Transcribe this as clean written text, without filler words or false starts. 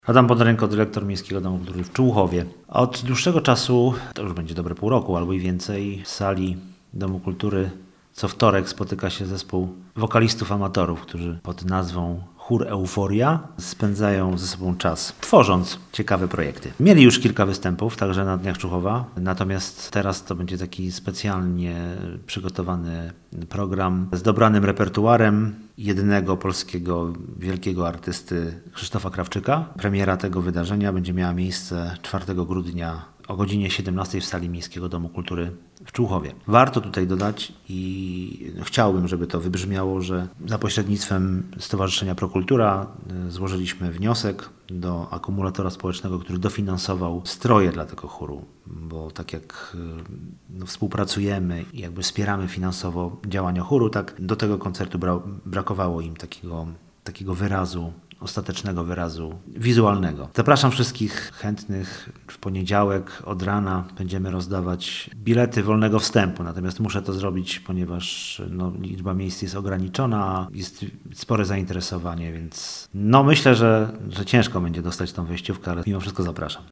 Adam Bondarenko, dyrektor Miejskiego Domu Kultury w Człuchowie. Od dłuższego czasu, to już będzie dobre pół roku albo i więcej, w sali Domu Kultury co wtorek spotyka się zespół wokalistów amatorów, którzy pod nazwą Chór Euforia spędzają ze sobą czas, tworząc ciekawe projekty. Mieli już kilka występów, także na Dniach Człuchowa, natomiast teraz to będzie taki specjalnie przygotowany program z dobranym repertuarem jedynego polskiego wielkiego artysty Krzysztofa Krawczyka. Premiera tego wydarzenia będzie miała miejsce 4 grudnia o godzinie 17 w sali Miejskiego Domu Kultury w Człuchowie. Warto tutaj dodać i chciałbym, żeby to wybrzmiało, że za pośrednictwem Stowarzyszenia Prokultura złożyliśmy wniosek do akumulatora społecznego, który dofinansował stroje dla tego chóru, bo tak jak współpracujemy i jakby wspieramy finansowo działania chóru, tak do tego koncertu brakowało im takiego wyrazu, ostatecznego wyrazu wizualnego. Zapraszam wszystkich chętnych. W poniedziałek od rana będziemy rozdawać bilety wolnego wstępu, natomiast muszę to zrobić, ponieważ liczba miejsc jest ograniczona, jest spore zainteresowanie, więc myślę, że ciężko będzie dostać tą wejściówkę, ale mimo wszystko zapraszam.